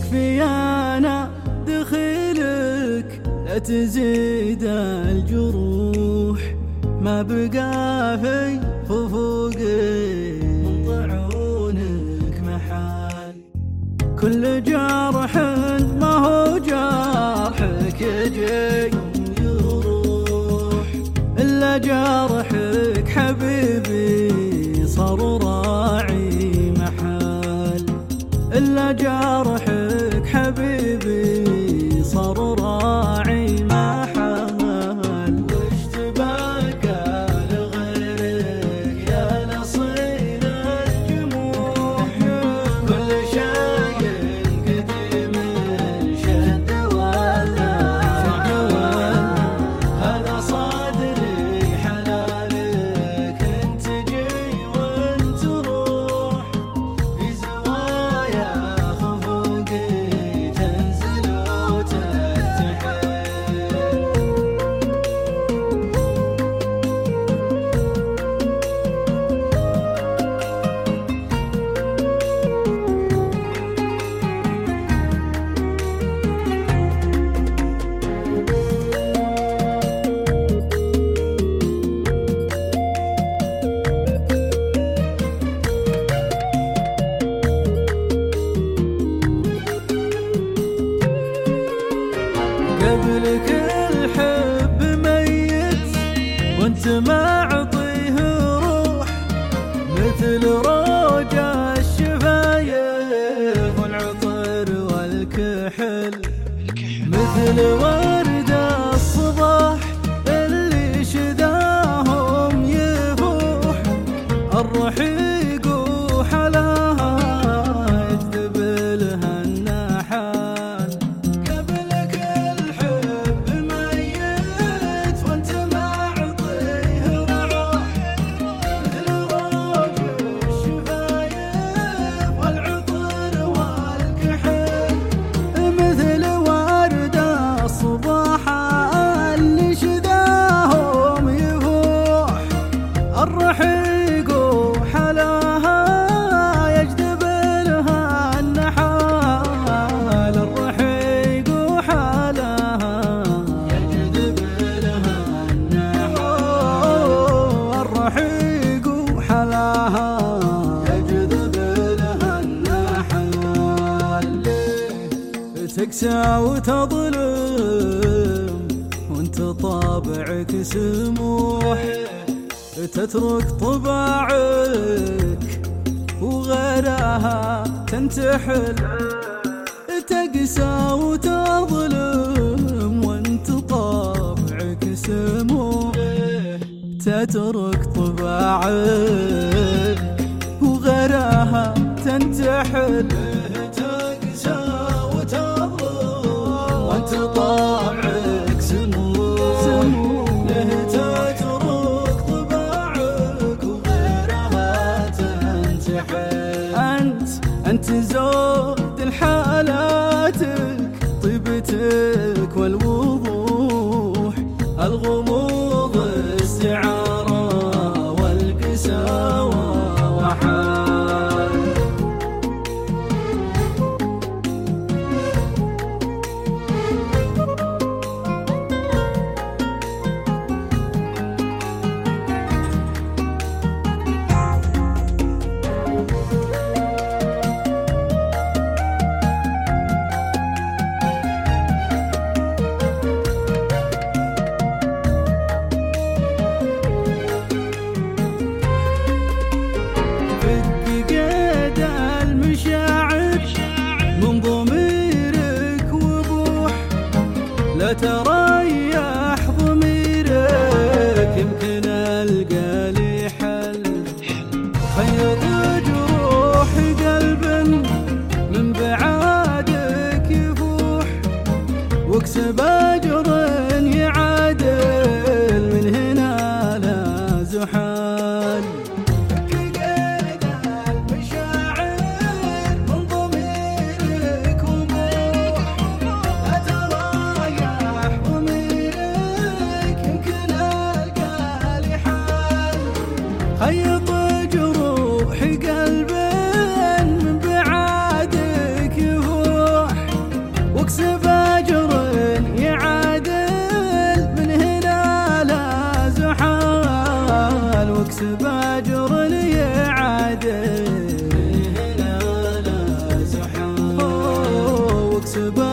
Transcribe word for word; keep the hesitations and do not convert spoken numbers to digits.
يكفي انا دخيلك لا تزيد الجروح، ما بقى في خفوقي من طعونك محال. كل جرح ما هو جرحك يجي يروح، إلا جرحك حبيبي صار راعي محال. إلا جرحك حبيبي صار راعي محال. وش تبقى لغيرك يا نصير الجموح، كل شيء قديم شد ولا هذا صدري حلالك، انت جي وانت روح في زوايا خفوقي تنزل وترتحل. قبلك الحب ميت وانت ما عطيه روح، مثل روجة الشفايف والعطر والكحل، مثل ورد الصباح اللي شذاهم يفوح. الرحيق وحلاها يجذب لها النحال. قبلك الحب ميت وانت ما عطيه روح، مثل روج الشفايف والعطر والكحل، مثل ورد الصباح اللي شذاهم يفوح. الرحيق وحلاها يجذب لها النحال. الرحيق وحلاها يجذب لها النحال. الرحيق وحلاها يجذب لها النحال. تكسى وتظلم وانت طابعك سموح، تترك طباعك وغيرها تنتحل. تقسى وتظلم وانت طابعك سموح، تترك طباعك وغيرها تنتحل. تقسى وتظلم وانت طابعك سموح، له تترك طباعك وغيرها تنتحل. انت انت زود لحالاتك، طيبتك والوضوح، الغموض استعارة والقساوة وحال. لا تريح ضميرك يمكن ألقى لي حل. خيط جروح قلب من بعادك يفوح، واكسب أجر يعادل من هنا لا زحال. خيط جروح قلب من بعادك يفوح، سبا